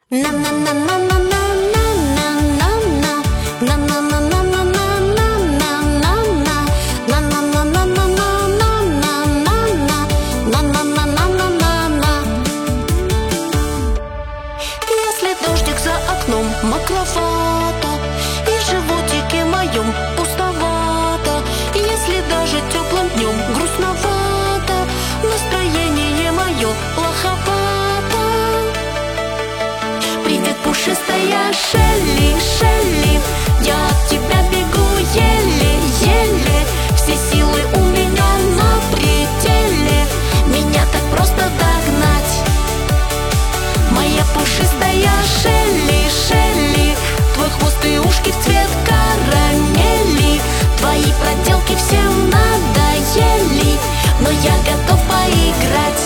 Если дождик за окном мокровато и в животике моем пустовато, если даже теплым днем грустновато, настроение мое плоховато. Привет, пушистая Шелли, Шелли, я от тебя бегу еле-еле, все силы у меня на пределе, меня так просто догнать. Моя пушистая Шелли, Шелли, твой хвост и ушки в цвет карамели, твои проделки всем надоели, но я готов поиграть.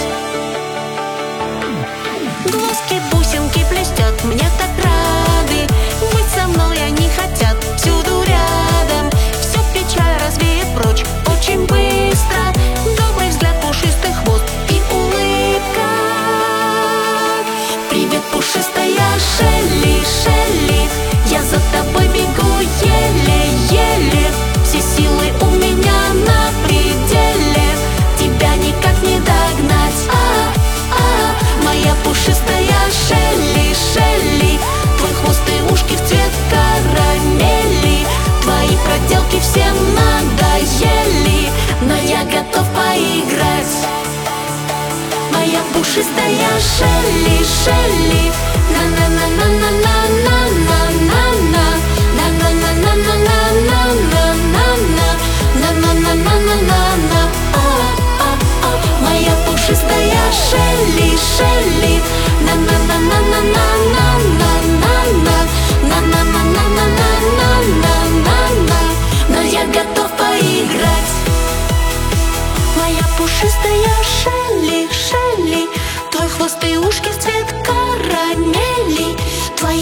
Глазки, бусинки блестят, мне так рады, быть со мной они хотят, всюду рядом, все печаль развеет прочь очень быстро, добрый взгляд, пушистый хвост и улыбка. Привет, пушистая Шелли, Шелли, я за тобой бегу еле-еле, все силы у меня на пределе, тебя никак не догнать. Моя пушистая Шелли, Шелли, твой хвост и ушки в цвет карамели, твои проделки всем надоели, но я готов поиграть. Моя пушистая Шелли, Шелли, моя пушистая Шелли, Шелли, но я готов поиграть. Моя пушистая Шелли, Шелли, твой хвост и ушки в цвет карамели, твои